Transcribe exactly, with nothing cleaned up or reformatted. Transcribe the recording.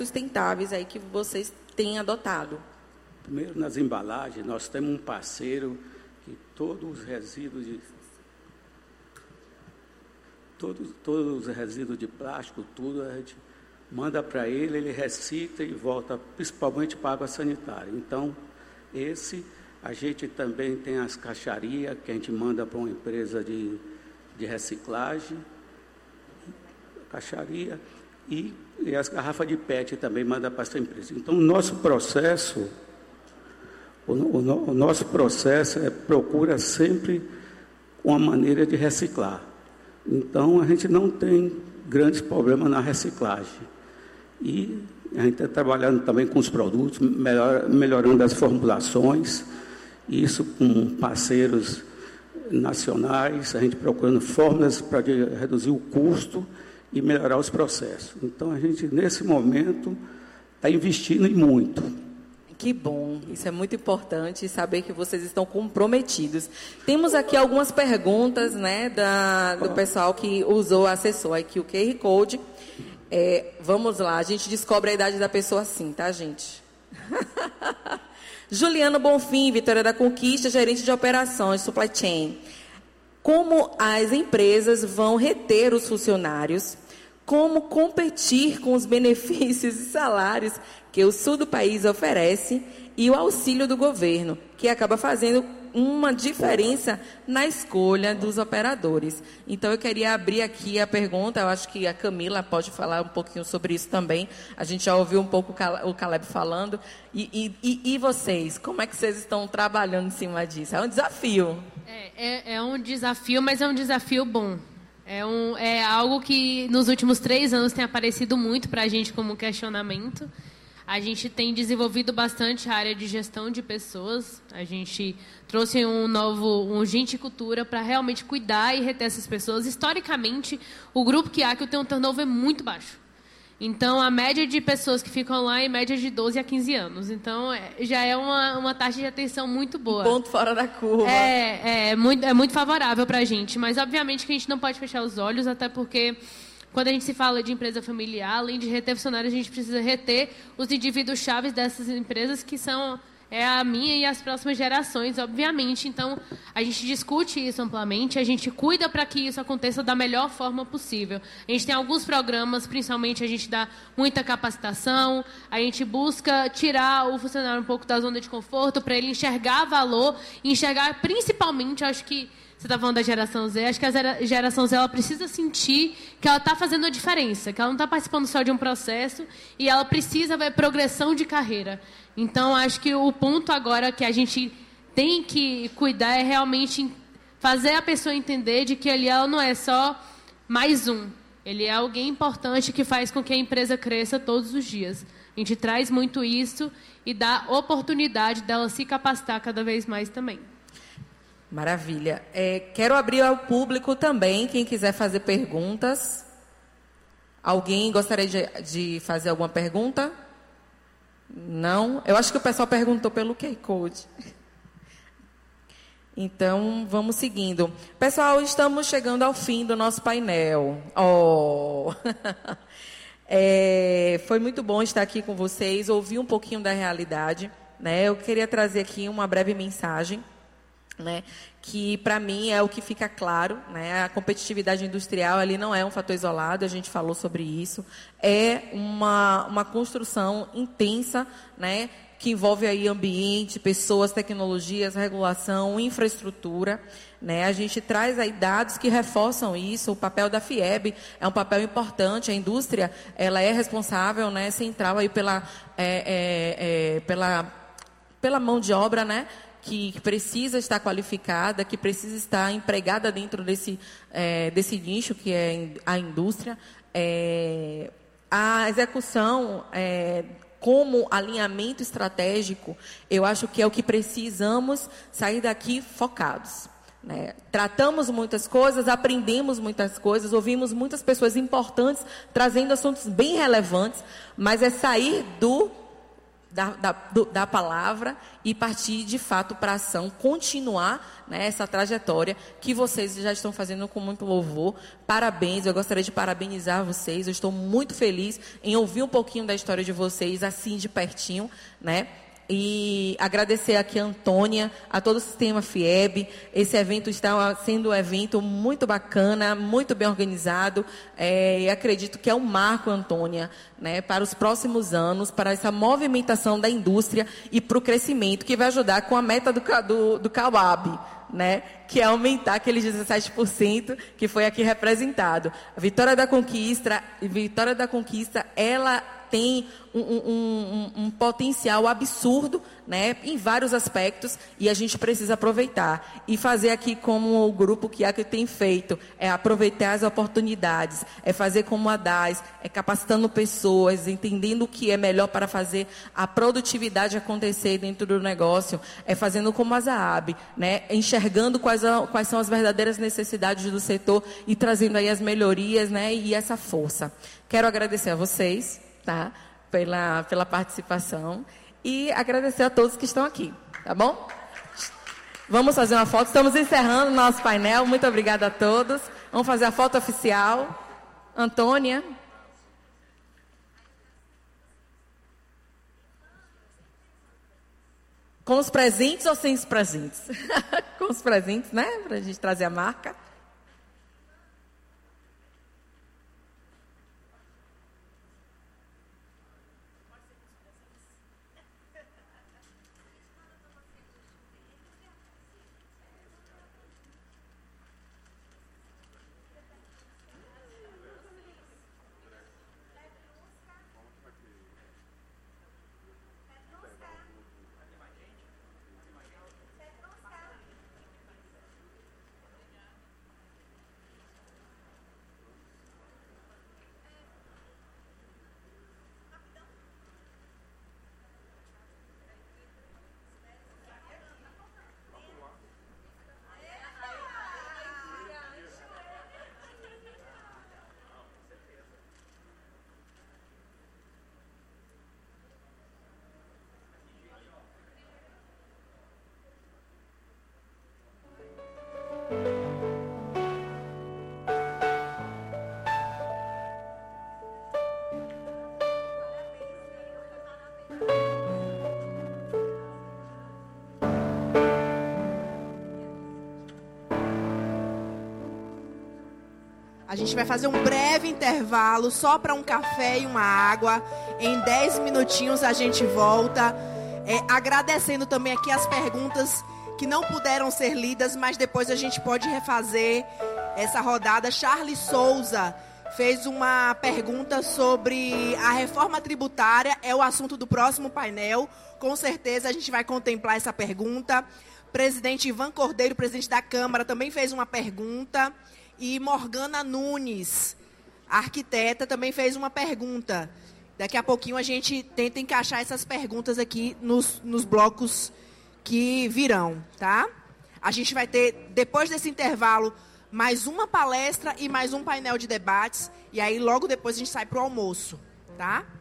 sustentáveis aí que vocês têm adotado? Primeiro, nas embalagens, nós temos um parceiro que todos os resíduos de todos, todos os resíduos de plástico, tudo a gente manda para ele, ele recicla e volta, principalmente para a água sanitária. Então, esse, a gente também tem as caixarias, que a gente manda para uma empresa de, de reciclagem, caixaria, e, e as garrafas de P E T também manda para essa empresa. Então, o nosso processo, o, o, o nosso processo é procura sempre uma maneira de reciclar. Então, a gente não tem grandes problemas na reciclagem. E a gente está trabalhando também com os produtos, melhor, melhorando as formulações, isso com parceiros nacionais, a gente procurando fórmulas para reduzir o custo e melhorar os processos. Então, a gente, nesse momento, está investindo em muito. Que bom, isso é muito importante, saber que vocês estão comprometidos. Temos aqui algumas perguntas, né, da, do pessoal que usou, acessou aqui o Q R Code. É, vamos lá, a gente descobre a idade da pessoa assim, tá, gente? Juliano Bonfim, Vitória da Conquista, gerente de operações, supply chain. Como as empresas vão reter os funcionários? Como competir com os benefícios e salários que o sul do país oferece e o auxílio do governo, que acaba fazendo uma diferença na escolha dos operadores. Então, eu queria abrir aqui a pergunta, eu acho que a Camila pode falar um pouquinho sobre isso também. A gente já ouviu um pouco o Caleb falando. E, e, e vocês, como é que vocês estão trabalhando em cima disso? É um desafio. É, é, é um desafio, mas é um desafio bom. É, um, é algo que nos últimos três anos tem aparecido muito para a gente como questionamento. A gente tem desenvolvido bastante a área de gestão de pessoas. A gente trouxe um novo, um Gente Cultura para realmente cuidar e reter essas pessoas. Historicamente, o grupo Kiaki tem um turnover muito baixo. Então, a média de pessoas que ficam lá é em média de doze a quinze anos. Então, é, já é uma, uma taxa de atenção muito boa. Ponto fora da curva. É, é, muito, é muito favorável para a gente. Mas, obviamente, que a gente não pode fechar os olhos, até porque... Quando a gente se fala de empresa familiar, além de reter funcionários, a gente precisa reter os indivíduos chaves dessas empresas, que são é, a minha e as próximas gerações, obviamente. Então, a gente discute isso amplamente, a gente cuida para que isso aconteça da melhor forma possível. A gente tem alguns programas, principalmente a gente dá muita capacitação, a gente busca tirar o funcionário um pouco da zona de conforto, para ele enxergar valor, enxergar principalmente, acho que, você está falando da geração Z, acho que a geração Z ela precisa sentir que ela está fazendo a diferença, que ela não está participando só de um processo e ela precisa ver progressão de carreira. Então, acho que o ponto agora que a gente tem que cuidar é realmente fazer a pessoa entender de que ele ela não é só mais um. Ele é alguém importante que faz com que a empresa cresça todos os dias. A gente traz muito isso e dá oportunidade dela se capacitar cada vez mais também. Maravilha. É, quero abrir ao público também, quem quiser fazer perguntas. Alguém gostaria de, de fazer alguma pergunta? Não? Eu acho que o pessoal perguntou pelo Q R Code. Então, vamos seguindo. Pessoal, estamos chegando ao fim do nosso painel. Oh. é, foi muito bom estar aqui com vocês, ouvir um pouquinho da realidade, né? Eu queria trazer aqui uma breve mensagem, né, que para mim é o que fica claro, né, a competitividade industrial ali não é um fator isolado, a gente falou sobre isso, é uma, uma construção intensa, né, que envolve aí ambiente, pessoas, tecnologias, regulação, infraestrutura, né, a gente traz aí dados que reforçam isso. O papel da FIEB é um papel importante, a indústria ela é responsável, né, central aí pela, é, é, é, pela, pela mão de obra, né, que precisa estar qualificada, que precisa estar empregada dentro desse, é, desse nicho que é a indústria. É, a execução, é, como alinhamento estratégico, eu acho que é o que precisamos sair daqui focados, né? Tratamos muitas coisas, aprendemos muitas coisas, ouvimos muitas pessoas importantes trazendo assuntos bem relevantes, mas é sair do Da, da, do, da palavra e partir de fato para a ação, continuar, né, essa trajetória que vocês já estão fazendo com muito louvor. Parabéns, eu gostaria de parabenizar vocês, eu estou muito feliz em ouvir um pouquinho da história de vocês, assim de pertinho, né? E agradecer aqui a Antônia, a todo o Sistema FIEB. Esse evento está sendo um evento muito bacana, muito bem organizado. É, e acredito que é um marco, Antônia, né, para os próximos anos, para essa movimentação da indústria e para o crescimento, que vai ajudar com a meta do, do, do CAUAB, né, que é aumentar aqueles dezessete por cento que foi aqui representado. A Vitória da Conquista, Vitória da Conquista, ela tem um, um, um, um potencial absurdo, né, em vários aspectos, e a gente precisa aproveitar. E fazer aqui como o grupo que a que tem feito, é aproveitar as oportunidades, é fazer como a D A S, é capacitando pessoas, entendendo o que é melhor para fazer a produtividade acontecer dentro do negócio, é fazendo como a ZAAB, né, enxergando quais, a, quais são as verdadeiras necessidades do setor e trazendo aí as melhorias, né, e essa força. Quero agradecer a vocês, tá, pela, pela participação e agradecer a todos que estão aqui, tá bom? Vamos fazer uma foto, estamos encerrando o nosso painel, muito obrigada a todos. Vamos fazer a foto oficial. Antônia. Com os presentes ou sem os presentes? Com os presentes, né, para a gente trazer a marca. A gente vai fazer um breve intervalo só para um café e uma água. Em dez minutinhos a gente volta. É, agradecendo também aqui as perguntas que não puderam ser lidas, mas depois a gente pode refazer essa rodada. Charles Souza fez uma pergunta sobre a reforma tributária. É o assunto do próximo painel. Com certeza a gente vai contemplar essa pergunta. Presidente Ivan Cordeiro, presidente da Câmara, também fez uma pergunta. E Morgana Nunes, arquiteta, também fez uma pergunta. Daqui a pouquinho a gente tenta encaixar essas perguntas aqui nos, nos blocos que virão, tá? A gente vai ter, depois desse intervalo, mais uma palestra e mais um painel de debates. E aí, logo depois, a gente sai para o almoço, tá?